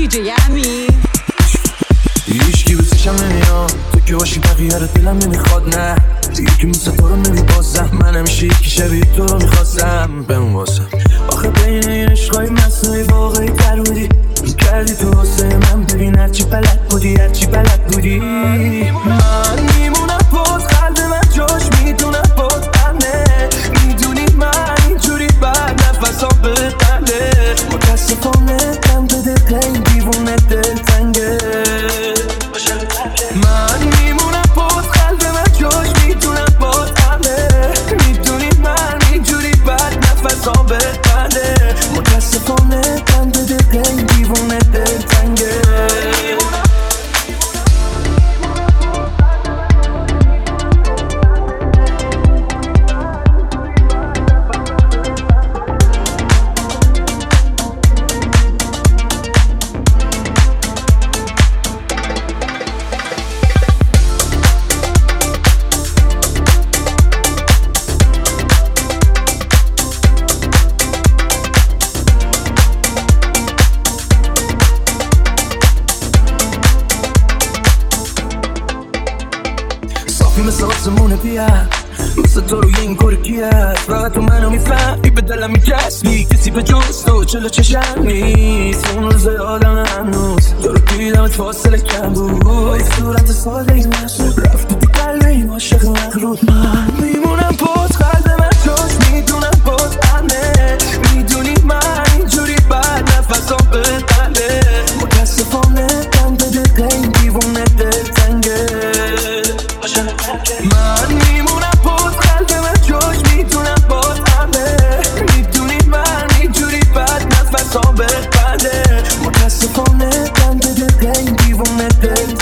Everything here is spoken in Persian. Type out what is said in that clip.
دیجی امی هیچکی بسشم نمیاد تو که باشی بقیه رو دلم نمیخواد نه یکی مثل تو رو نمیبازم من همیشه یکی شبیه تو رو میخواستم بمون واسم آخه بین این عشقای مصنوعی واقعی تر بودی کردی تو واسه من ببین هرچی بلد بودی من میمونم باز قلب من جاش میدونم باز بنده میدونی من اینجوری بعد نفسام بتنده متاسفانه دم به دل این دیوونه دلتنگه من میمونم باز قلب من جاش میدونم باز بنده میدونی من اینجوری بعد نفسام بتنده متاسفانه دم به دل این دیوونه دلتنگه مثل آسمونه بیاد مثل تو روی این کار کیه فقط تو منو میفهمی به دلم میچسبی کسی به جز تو چلو چشم نیست اون روز آدم هنوز تو رو دیدمت فاصله کم بود صورت ساده این نشد رفتی تو قلب این عاشق مغرور من میمونم باز قلب من جاش میدونم باز بنده میدونی من اینجوری بعد نفسام بتنده متاسفانه دم به دل این دیوونه دلتنگه من میمونم باز قلب من جاش میدونم باز بنده میدونی من اینجوری بعد نفسام بتنده متاسفانه دم به دل این دیوونه دل